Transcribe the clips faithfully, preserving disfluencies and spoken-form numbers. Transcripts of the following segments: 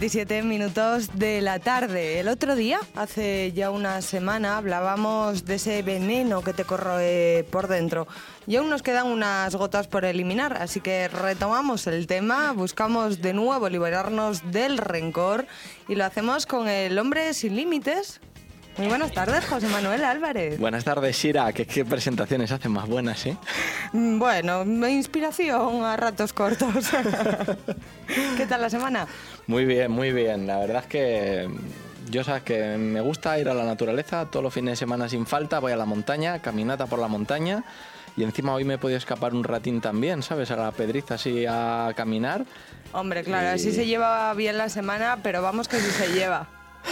veintisiete minutos de la tarde. El otro día, hace ya una semana, hablábamos de ese veneno que te corroe por dentro. Y aún nos quedan unas gotas por eliminar, así que retomamos el tema, buscamos de nuevo liberarnos del rencor y lo hacemos con el hombre sin límites. Muy buenas tardes, José Manuel Álvarez. Buenas tardes, Shira. ¿Qué, qué presentaciones hacen más buenas, eh? Bueno, inspiración a ratos cortos. ¿Qué tal la semana? Muy bien, muy bien. La verdad es que yo sabes que me gusta ir a la naturaleza todos los fines de semana sin falta. Voy a la montaña, caminata por la montaña. Y encima hoy me he podido escapar un ratín también, ¿sabes? A la Pedriza así a caminar. Hombre, claro, y... así se lleva bien la semana, pero vamos que sí se lleva.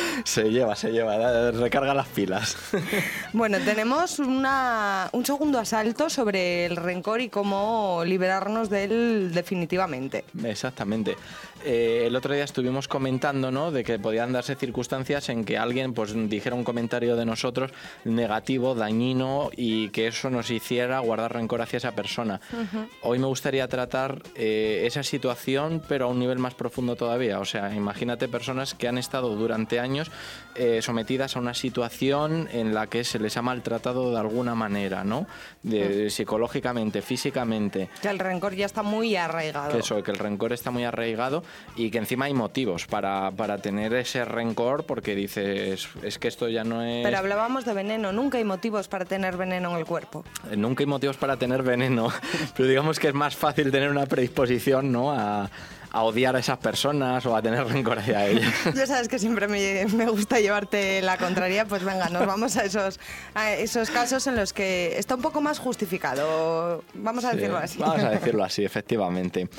Se lleva, se lleva, recarga las pilas. Bueno, tenemos una, un segundo asalto sobre el rencor y cómo liberarnos de él definitivamente. Exactamente. Eh, el otro día estuvimos comentando, ¿no?, de que podían darse circunstancias en que alguien pues dijera un comentario de nosotros negativo, dañino, y que eso nos hiciera guardar rencor hacia esa persona. Uh-huh. Hoy me gustaría tratar eh, esa situación, pero a un nivel más profundo todavía. O sea, imagínate personas que han estado durante años eh, sometidas a una situación en la que se les ha maltratado de alguna manera, ¿no? De, uh-huh. Psicológicamente, físicamente. Que el rencor ya está muy arraigado. Que eso, que el rencor está muy arraigado. Y que encima hay motivos para, para tener ese rencor, porque dices, es que esto ya no es... Pero hablábamos de veneno, nunca hay motivos para tener veneno en el cuerpo. Nunca hay motivos para tener veneno, pero digamos que es más fácil tener una predisposición, ¿no?, a, a odiar a esas personas o a tener rencor hacia ellas. Ya sabes que siempre me, me gusta llevarte la contraria, pues venga, nos vamos a esos, a esos casos en los que está un poco más justificado, vamos a decirlo sí, así. Vamos a decirlo así, efectivamente.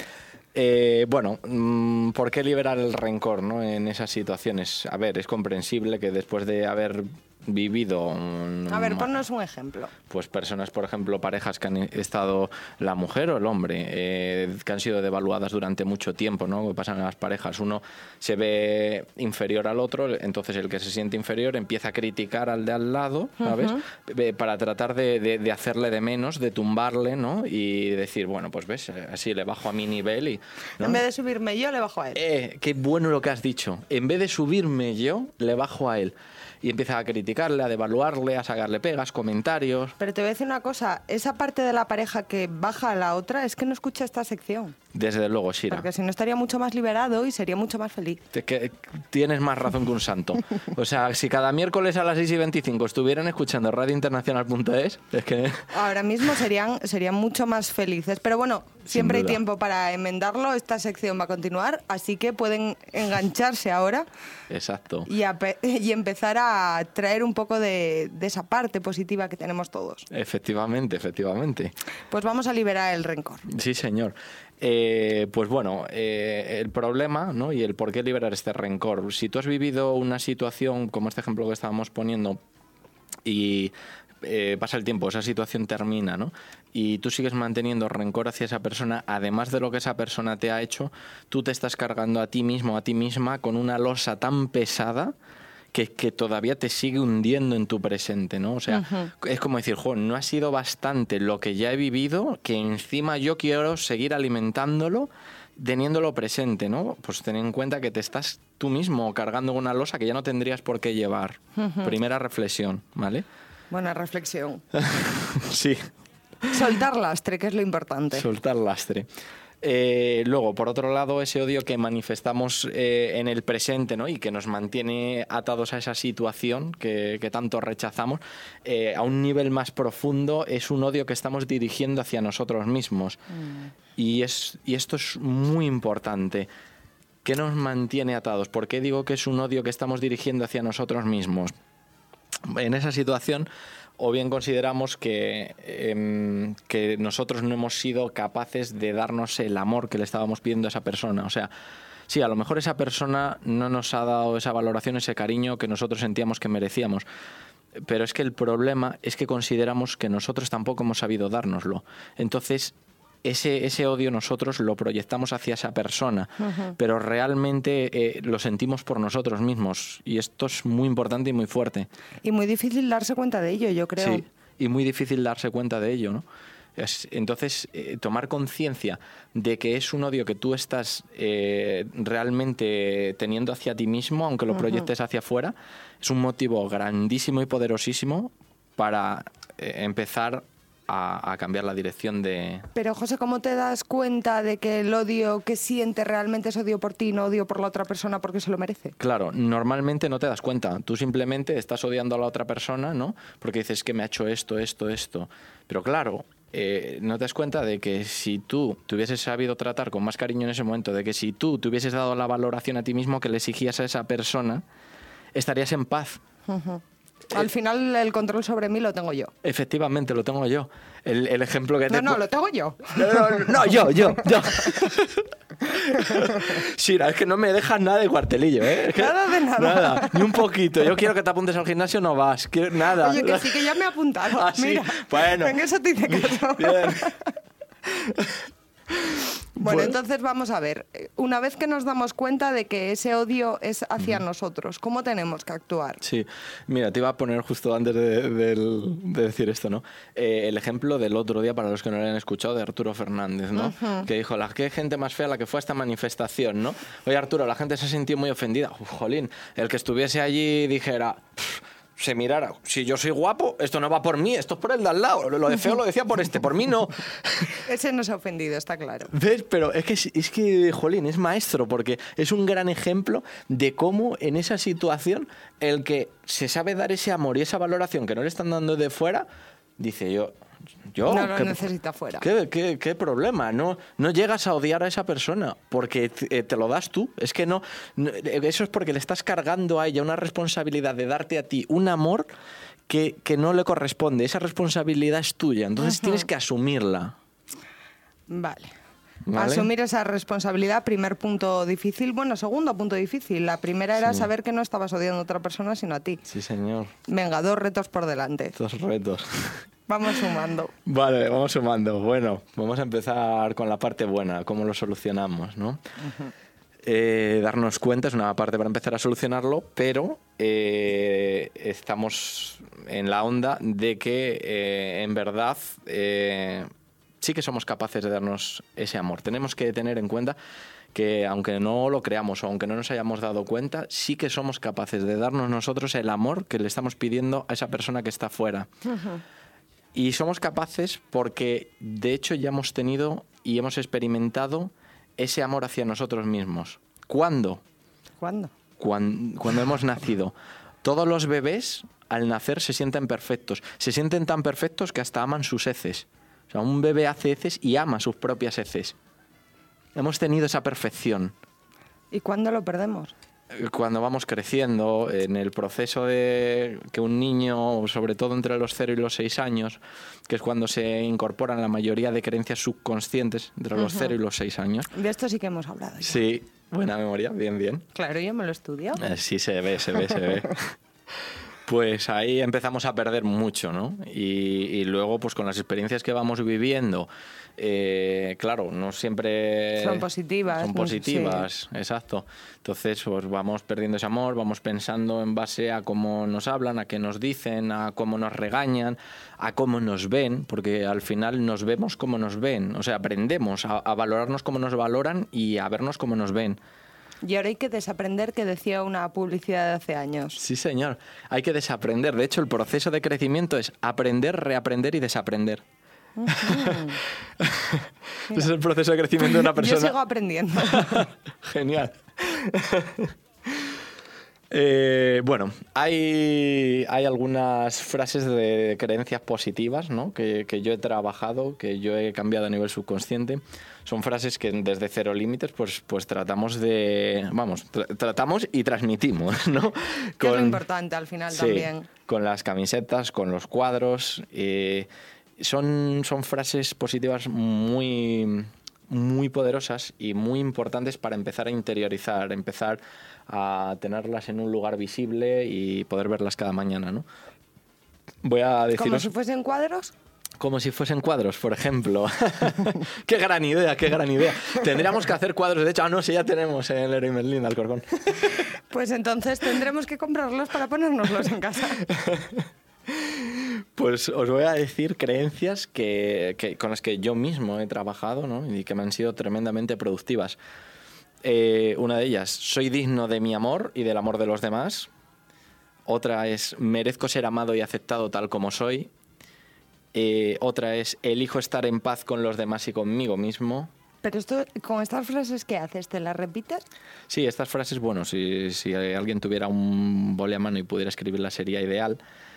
Eh, bueno, ¿por qué liberar el rencor, ¿no?, en esas situaciones? A ver, es comprensible que después de haber vivido... Un, a ver, ponnos un ejemplo. Pues personas, por ejemplo, parejas que han estado, la mujer o el hombre, eh, que han sido devaluadas durante mucho tiempo, ¿no? Que pasan a las parejas. Uno se ve inferior al otro, entonces el que se siente inferior empieza a criticar al de al lado, ¿sabes? Uh-huh. Para tratar de, de, de hacerle de menos, de tumbarle, ¿no? Y decir, bueno, pues ves, así le bajo a mi nivel y... ¿no? En vez de subirme yo, le bajo a él. Eh, qué bueno lo que has dicho. En vez de subirme yo, le bajo a él. Y empieza a criticarle, a devaluarle, a sacarle pegas, comentarios. Pero te voy a decir una cosa, esa parte de la pareja que baja a la otra es que no escucha esta sección. Desde luego, Shira. Porque si no estaría mucho más liberado y sería mucho más feliz. Te, que, tienes más razón que un santo. O sea, si cada miércoles a las seis y veinticinco estuvieran escuchando radio internacional punto es, es que... Ahora mismo serían, serían mucho más felices. Pero bueno, siempre hay tiempo para enmendarlo. Esta sección va a continuar, así que pueden engancharse ahora. Exacto. Y, a, y empezar a traer un poco de, de esa parte positiva que tenemos todos. Efectivamente, efectivamente. Pues vamos a liberar el rencor. Sí, señor. Eh, pues bueno, eh, el problema, ¿no?, y el por qué liberar este rencor. Si tú has vivido una situación como este ejemplo que estábamos poniendo y eh, pasa el tiempo, esa situación termina, ¿no?, y tú sigues manteniendo rencor hacia esa persona, además de lo que esa persona te ha hecho, tú te estás cargando a ti mismo, a ti misma, con una losa tan pesada que, que todavía te sigue hundiendo en tu presente, ¿no? O sea, uh-huh. Es como decir, jo, no ha sido bastante lo que ya he vivido, que encima yo quiero seguir alimentándolo, teniéndolo presente, ¿no? Pues ten en cuenta que te estás tú mismo cargando una losa que ya no tendrías por qué llevar. Uh-huh. Primera reflexión, ¿vale? Buena reflexión. Sí. Soltar lastre, que es lo importante. Soltar lastre. Eh, luego, por otro lado, ese odio que manifestamos eh, en el presente, ¿no?, y que nos mantiene atados a esa situación que, que tanto rechazamos, eh, a un nivel más profundo, es un odio que estamos dirigiendo hacia nosotros mismos. Mm. Y, es, y esto es muy importante. ¿Qué nos mantiene atados? ¿Por qué digo que es un odio que estamos dirigiendo hacia nosotros mismos? En esa situación, o bien consideramos que, eh, que nosotros no hemos sido capaces de darnos el amor que le estábamos pidiendo a esa persona. O sea, sí, a lo mejor esa persona no nos ha dado esa valoración, ese cariño que nosotros sentíamos que merecíamos. Pero es que el problema es que consideramos que nosotros tampoco hemos sabido dárnoslo. Entonces, ese, ese odio nosotros lo proyectamos hacia esa persona, uh-huh. pero realmente eh, lo sentimos por nosotros mismos, y esto es muy importante y muy fuerte. Y muy difícil darse cuenta de ello, yo creo. Sí, y muy difícil darse cuenta de ello, ¿no? Es, entonces, eh, tomar conciencia de que es un odio que tú estás eh, realmente teniendo hacia ti mismo, aunque lo proyectes hacia afuera, es un motivo grandísimo y poderosísimo para eh, empezar a, a cambiar la dirección de... Pero, José, ¿cómo te das cuenta de que el odio que sientes realmente es odio por ti, no odio por la otra persona porque se lo merece? Claro, normalmente no te das cuenta. Tú simplemente estás odiando a la otra persona, ¿no? Porque dices que me ha hecho esto, esto, esto. Pero claro... Eh, no te das cuenta de que si tú te hubieses sabido tratar con más cariño en ese momento, de que si tú te hubieses dado la valoración a ti mismo que le exigías a esa persona, estarías en paz. Uh-huh. Al eh, final el control sobre mí lo tengo yo. Efectivamente, lo tengo yo. El, el ejemplo que te... No, no, lo tengo yo. No, no, no yo, yo, yo. Shira, es que no me dejas nada de cuartelillo, ¿eh? Es que nada de nada. Nada, ni un poquito. Yo quiero que te apuntes al gimnasio, no vas. Quiero, nada. Oye, que sí, que ya me he apuntado. Ah, sí. Mira, bueno. En eso te hice caso. Bien. Bueno, Bueno. entonces vamos a ver. Una vez que nos damos cuenta de que ese odio es hacia uh-huh. nosotros, ¿cómo tenemos que actuar? Sí, mira, te iba a poner justo antes de, de, de decir esto, ¿no? Eh, el ejemplo del otro día, para los que no lo hayan escuchado, de Arturo Fernández, ¿no? Uh-huh. Que dijo, la qué gente más fea la que fue a esta manifestación, ¿no? Oye, Arturo, la gente se sintió muy ofendida. Uf, jolín, el que estuviese allí dijera... se mirara, si yo soy guapo, esto no va por mí, esto es por el de al lado. Lo de feo lo decía por este, por mí no. Ese no se ha ofendido, está claro. ¿Ves? Pero es que, es que, jolín, es maestro, porque es un gran ejemplo de cómo en esa situación el que se sabe dar ese amor y esa valoración que no le están dando de fuera, dice yo... Yo, no lo ¿qué, necesita fuera. ¿qué, qué, qué problema? No, no llegas a odiar a esa persona porque te, te lo das tú. Es que no, no... Eso es porque le estás cargando a ella una responsabilidad de darte a ti un amor que, que no le corresponde. Esa responsabilidad es tuya. Entonces uh-huh. tienes que asumirla. Vale. ¿Vale? Asumir esa responsabilidad, primer punto difícil. Bueno, segundo punto difícil. La primera era sí. saber que no estabas odiando a otra persona, sino a ti. Sí, señor. Venga, dos retos por delante. Dos retos. Vamos sumando. Vale, vamos sumando. Bueno, vamos a empezar con la parte buena, cómo lo solucionamos, ¿no? Uh-huh. Eh, darnos cuenta es una parte para empezar a solucionarlo, pero eh, estamos en la onda de que eh, en verdad eh, sí que somos capaces de darnos ese amor. Tenemos que tener en cuenta que aunque no lo creamos o aunque no nos hayamos dado cuenta, sí que somos capaces de darnos nosotros el amor que le estamos pidiendo a esa persona que está fuera. Uh-huh. Y somos capaces porque, de hecho, ya hemos tenido y hemos experimentado ese amor hacia nosotros mismos. ¿Cuándo? ¿Cuándo? Cuando, cuando hemos nacido. Todos los bebés, al nacer, se sienten perfectos. Se sienten tan perfectos que hasta aman sus heces. O sea, un bebé hace heces y ama sus propias heces. Hemos tenido esa perfección. ¿Y cuándo lo perdemos? Cuando vamos creciendo, en el proceso de que un niño, sobre todo entre los cero y los seis años, que es cuando se incorporan la mayoría de creencias subconscientes entre los cero uh-huh. y los seis años. De esto sí que hemos hablado ya. Sí, buena memoria, bien, bien. Claro, yo me lo estudio. Eh, sí, se ve, se ve, se ve. Pues ahí empezamos a perder mucho, ¿no? Y, y luego, pues con las experiencias que vamos viviendo, eh, claro, no siempre... Son positivas. Son positivas, sí. Exacto. Entonces, pues vamos perdiendo ese amor, vamos pensando en base a cómo nos hablan, a qué nos dicen, a cómo nos regañan, a cómo nos ven, porque al final nos vemos como nos ven. O sea, aprendemos a, a valorarnos como nos valoran y a vernos como nos ven. Y ahora hay que desaprender, que decía una publicidad de hace años. Sí, señor. Hay que desaprender. De hecho, el proceso de crecimiento es aprender, reaprender y desaprender. Uh-huh. Ese es el proceso de crecimiento de una persona. Yo sigo aprendiendo. Genial. Eh, bueno, hay, hay algunas frases de creencias positivas, ¿no? que, que yo he trabajado, que yo he cambiado a nivel subconsciente. Son frases que desde Cero Límites pues, pues tratamos de... Vamos, tra- tratamos y transmitimos, ¿no? Que es lo importante al final sí, también. Con las camisetas, con los cuadros. Eh, son, son frases positivas muy... muy poderosas y muy importantes para empezar a interiorizar, empezar a tenerlas en un lugar visible y poder verlas cada mañana, ¿no? Voy a deciros... ¿Como si fuesen cuadros? Como si fuesen cuadros, por ejemplo. ¡Qué gran idea, qué gran idea! Tendríamos que hacer cuadros. De hecho, ah, no, si ya tenemos en el Leroy Merlin de Alcorcón. Pues entonces tendremos que comprarlos para ponérnoslos en casa. Pues os voy a decir creencias que, que, con las que yo mismo he trabajado, ¿no? Y que me han sido tremendamente productivas. Eh, una de ellas, soy digno de mi amor y del amor de los demás. Otra es, merezco ser amado y aceptado tal como soy. Eh, otra es, elijo estar en paz con los demás y conmigo mismo. Pero esto, con estas frases, ¿qué haces? ¿Te las repites? Sí, estas frases, bueno, si, si alguien tuviera un boli a mano y pudiera escribirlas sería ideal.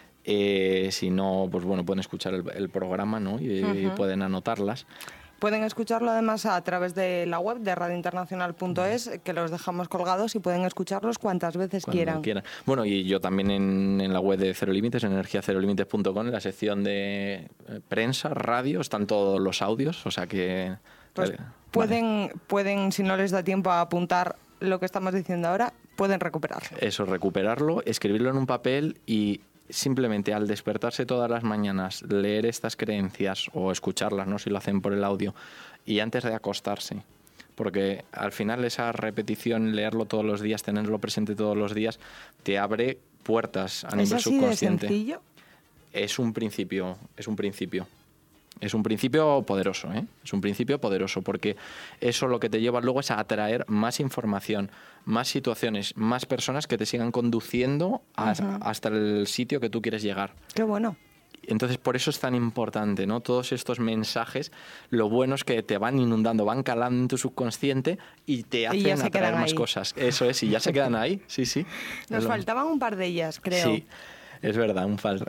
Eh, si no, pues bueno, pueden escuchar el, el programa, ¿no? Y, uh-huh. y pueden anotarlas. Pueden escucharlo además a través de la web de radio internacional punto es, que los dejamos colgados y pueden escucharlos cuantas veces quieran. quieran. Bueno, y yo también en, en la web de Cero Límites, en energía cero límites punto com, en la sección de prensa, radio, están todos los audios, o sea que... Pues vale. pueden, pueden, si no les da tiempo a apuntar lo que estamos diciendo ahora, pueden recuperarlo. Eso, recuperarlo, escribirlo en un papel y... simplemente al despertarse todas las mañanas, leer estas creencias o escucharlas, ¿no? Si lo hacen por el audio, y antes de acostarse. Porque al final esa repetición, leerlo todos los días, tenerlo presente todos los días, te abre puertas a nivel subconsciente. ¿Es así de sencillo? Es un principio, es un principio. Es un principio poderoso, ¿eh? Es un principio poderoso porque eso lo que te lleva luego es a atraer más información, más situaciones, más personas que te sigan conduciendo a, uh-huh. hasta el sitio que tú quieres llegar. ¡Qué bueno! Entonces, por eso es tan importante, ¿no? Todos estos mensajes, lo bueno es que te van inundando, van calando en tu subconsciente y te hacen y atraer más ahí. Cosas. Eso es, y ya se quedan ahí, sí, sí. Nos faltaban un par de ellas, creo. Sí, es verdad, un par.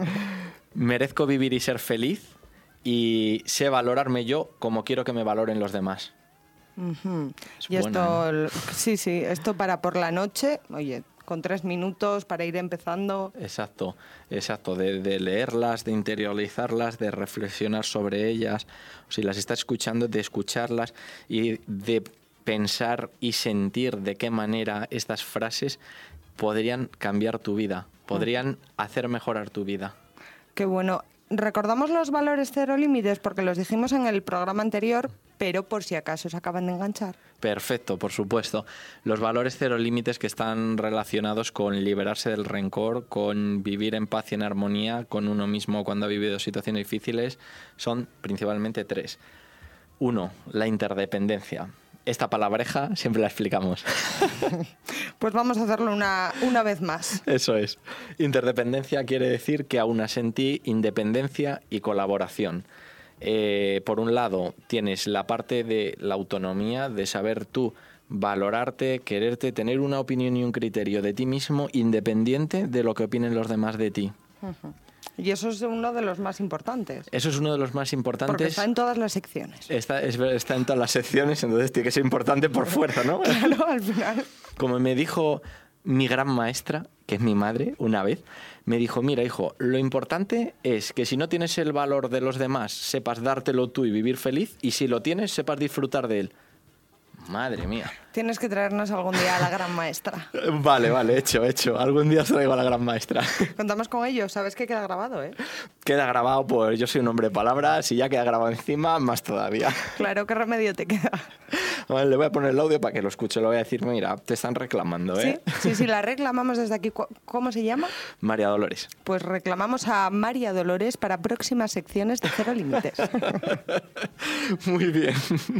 Merezco vivir y ser feliz. Y sé valorarme yo como quiero que me valoren los demás. Uh-huh. Y buena, esto, ¿eh? sí, sí, esto para por la noche, oye, con tres minutos para ir empezando. Exacto, exacto, de, de leerlas, de interiorizarlas, de reflexionar sobre ellas, si las estás escuchando, de escucharlas y de pensar y sentir de qué manera estas frases podrían cambiar tu vida, podrían uh-huh. hacer mejorar tu vida. Qué bueno. Recordamos los valores cero límites porque los dijimos en el programa anterior, pero por si acaso se acaban de enganchar. Perfecto, por supuesto. Los valores cero límites que están relacionados con liberarse del rencor, con vivir en paz y en armonía con uno mismo cuando ha vivido situaciones difíciles, son principalmente tres. Uno, la interdependencia. Esta palabreja siempre la explicamos. Pues vamos a hacerlo una, una vez más. Eso es. Interdependencia quiere decir que aunas en ti independencia y colaboración. Eh, por un lado, tienes la parte de la autonomía, de saber tú valorarte, quererte, tener una opinión y un criterio de ti mismo independiente de lo que opinen los demás de ti. Uh-huh. Y eso es uno de los más importantes. Eso es uno de los más importantes. Porque está en todas las secciones. Está, es, está en todas las secciones, entonces tiene que ser importante por fuerza, ¿no? Claro, al final. Como me dijo mi gran maestra, que es mi madre, una vez, me dijo, mira, hijo, lo importante es que si no tienes el valor de los demás, sepas dártelo tú y vivir feliz, y si lo tienes, sepas disfrutar de él. Madre mía. Tienes que traernos algún día a la gran maestra. Vale, vale, hecho, hecho. Algún día os traigo a la gran maestra. Contamos con ello, sabes que queda grabado, ¿eh? Queda grabado, pues yo soy un hombre de palabras y ya queda grabado encima, más todavía. Claro, ¿qué remedio te queda? Vale, le voy a poner el audio para que lo escuche. Le voy a decir, mira, te están reclamando, ¿eh? Sí, sí, sí, la reclamamos desde aquí. ¿Cómo se llama? María Dolores. Pues reclamamos a María Dolores para próximas secciones de Cero Límites. Muy bien.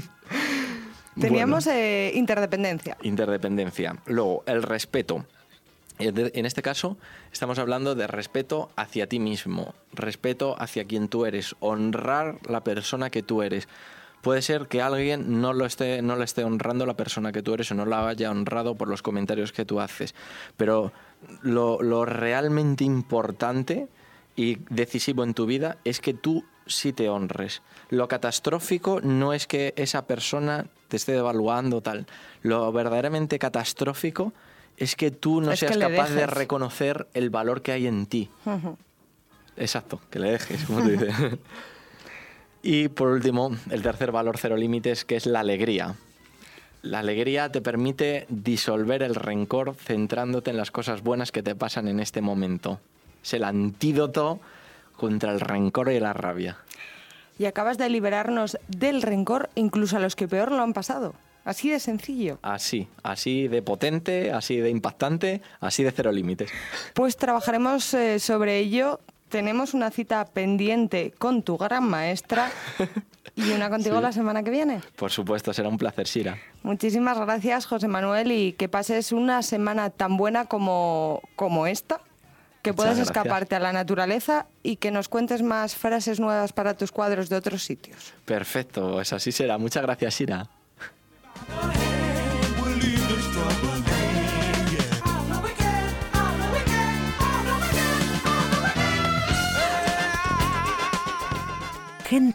Teníamos bueno, eh, interdependencia. Interdependencia. Luego, el respeto. En este caso, estamos hablando de respeto hacia ti mismo, respeto hacia quien tú eres, honrar la persona que tú eres. Puede ser que alguien no lo esté, no le esté honrando la persona que tú eres o no la haya honrado por los comentarios que tú haces. Pero lo, lo realmente importante y decisivo en tu vida es que tú sí te honres. Lo catastrófico no es que esa persona te esté devaluando tal. Lo verdaderamente catastrófico es que tú no es seas capaz de reconocer el valor que hay en ti. Uh-huh. Exacto, que le dejes, como tú dices. Y por último, el tercer valor cero límites, que es la alegría. La alegría te permite disolver el rencor centrándote en las cosas buenas que te pasan en este momento. Es el antídoto contra el rencor y la rabia. Y acabas de liberarnos del rencor incluso a los que peor lo han pasado. Así de sencillo. Así, así de potente, así de impactante, así de cero límites. Pues trabajaremos eh, sobre ello. tenemos una cita pendiente con tu gran maestra y una contigo Sí. la semana que viene. Por supuesto, será un placer, Sira. Muchísimas gracias, José Manuel, y que pases una semana tan buena como, como esta, que Muchas puedas gracias. escaparte a la naturaleza y que nos cuentes más frases nuevas para tus cuadros de otros sitios. Perfecto, pues así será. Muchas gracias, Sira. Gente